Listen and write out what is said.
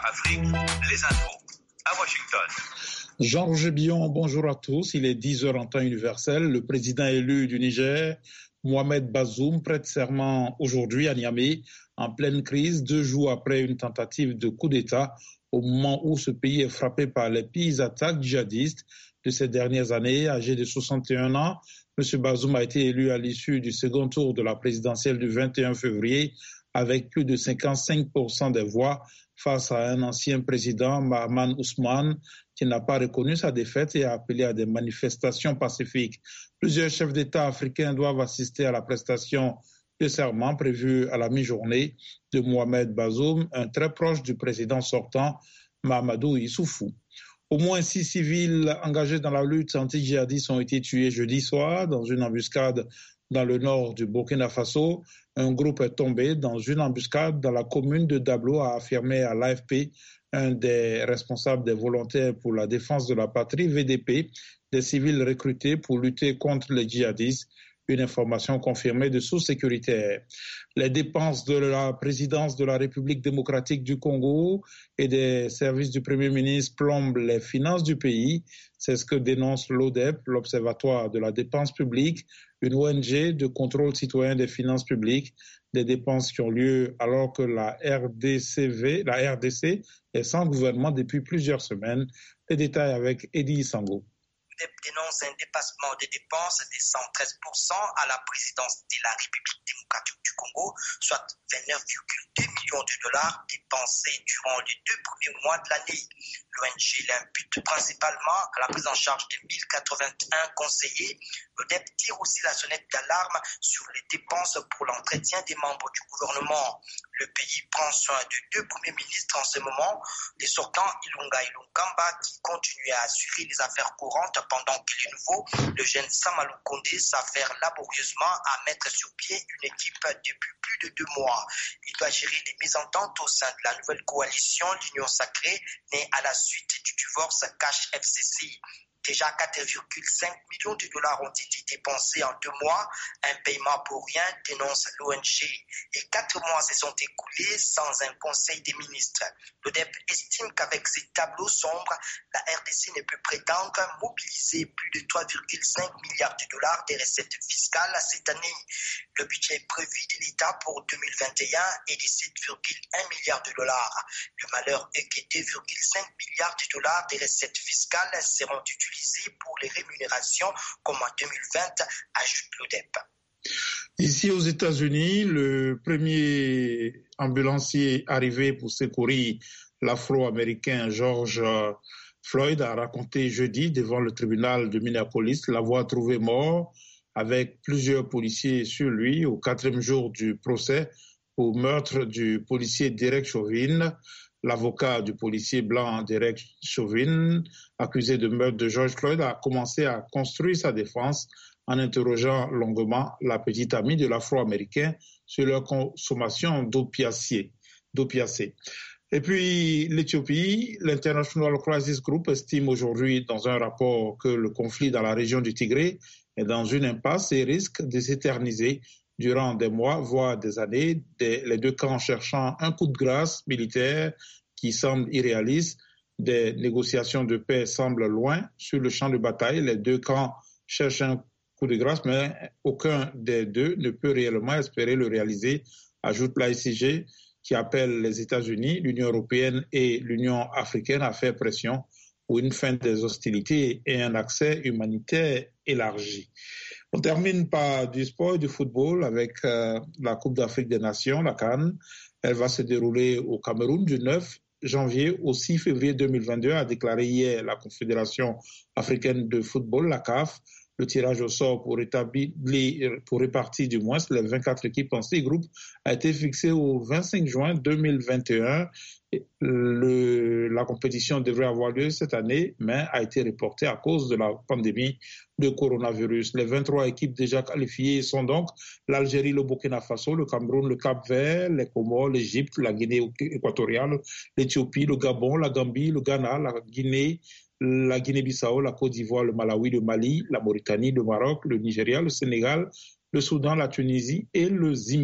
Afrique, les infos à Washington. Jean-Roger Billon, bonjour à tous. Il est 10h en temps universel. Le président élu du Niger, Mohamed Bazoum, prête serment aujourd'hui à Niamey, en pleine crise, 2 jours après une tentative de coup d'État, au moment où ce pays est frappé par les pires attaques djihadistes de ces dernières années. Âgé de 61 ans, M. Bazoum a été élu à l'issue du second tour de la présidentielle du 21 février avec plus de 55% des voix face à un ancien président, Mahaman Ousmane, qui n'a pas reconnu sa défaite et a appelé à des manifestations pacifiques. Plusieurs chefs d'État africains doivent assister à la prestation de serment prévue à la mi-journée de Mohamed Bazoum, un très proche du président sortant, Mahamadou Issoufou. Au moins 6 civils engagés dans la lutte anti-djihadiste ont été tués jeudi soir dans une embuscade dans le nord du Burkina Faso. Un groupe est tombé dans une embuscade dans la commune de Dablo, a affirmé à l'AFP un des responsables des volontaires pour la défense de la patrie, VDP, des civils recrutés pour lutter contre les djihadistes. Une information confirmée de sources sécuritaires. Les dépenses de la présidence de la République démocratique du Congo et des services du Premier ministre plombent les finances du pays. C'est ce que dénonce l'ODEP, l'Observatoire de la dépense publique, une ONG de contrôle citoyen des finances publiques. Des dépenses qui ont lieu alors que la RDC est sans gouvernement depuis plusieurs semaines. Les détails avec Eddie Sango. L'ODEP dénonce un dépassement des dépenses de 113% à la présidence de la République démocratique du Congo, soit 29,2 millions de dollars dépensés durant les 2 premiers mois de l'année. L'ONG l'impute principalement à la prise en charge de 1081 conseillers. L'ODEP tire aussi la sonnette d'alarme sur les dépenses pour l'entretien des membres du gouvernement. Le pays prend soin de 2 premiers ministres en ce moment, les sortants Ilunga Ilunkamba qui continue à assurer les affaires courantes pendant que les nouveaux, le jeune Samalou Kondé, s'affaire laborieusement à mettre sur pied une équipe depuis plus de 2 mois. Il doit gérer les mésententes au sein de la nouvelle coalition, l'Union Sacrée, née à la suite du divorce Cash FCC. Déjà 4,5 millions de dollars ont été dépensés en 2 mois, un paiement pour rien, dénonce l'ONG. Et 4 mois se sont écoulés sans un conseil des ministres. L'ODEP estime qu'avec ces tableaux sombres, la RDC ne peut prétendre mobiliser plus de 3,5 milliards de dollars des recettes fiscales cette année. Le budget prévu de l'État pour 2021 est de 7,1 milliards de dollars. Le malheur est que 2,5 milliards de dollars des recettes fiscales seront utilisés pour les rémunérations comme en 2020, ajoute l'ODEP. Ici aux États-Unis, le premier ambulancier arrivé pour secourir l'Afro-Américain George Floyd a raconté jeudi devant le tribunal de Minneapolis l'avoir trouvé mort avec plusieurs policiers sur lui au 4e jour du procès pour meurtre du policier Derek Chauvin. L'avocat du policier blanc Derek Chauvin, accusé de meurtre de George Floyd, a commencé à construire sa défense en interrogeant longuement la petite amie de l'Afro-Américain sur leur consommation d'opiacés. Et puis l'Éthiopie, l'International Crisis Group estime aujourd'hui dans un rapport que le conflit dans la région du Tigré est dans une impasse et risque de s'éterniser durant des mois, voire des années, les 2 camps cherchant un coup de grâce militaire qui semble irréaliste. Des négociations de paix semblent loin sur le champ de bataille. Les 2 camps cherchent un coup de grâce, mais aucun des 2 ne peut réellement espérer le réaliser, ajoute l'ICG, qui appelle les États-Unis, l'Union européenne et l'Union africaine à faire pression pour une fin des hostilités et un accès humanitaire élargi. On termine par du sport et du football avec la Coupe d'Afrique des Nations, la CAN. Elle va se dérouler au Cameroun du 9 janvier au 6 février 2022, a déclaré hier la Confédération africaine de football, la CAF. Le tirage au sort pour répartir du moins les 24 équipes en 6 groupes a été fixé au 25 juin 2021. La compétition devrait avoir lieu cette année, mais a été reportée à cause de la pandémie de coronavirus. Les 23 équipes déjà qualifiées sont donc l'Algérie, le Burkina Faso, le Cameroun, le Cap-Vert, les Comores, l'Égypte, la Guinée équatoriale, l'Éthiopie, le Gabon, la Gambie, le Ghana, la Guinée-Bissau, la Côte d'Ivoire, le Malawi, le Mali, la Mauritanie, le Maroc, le Nigeria, le Sénégal, le Soudan, la Tunisie et le Zimbabwe.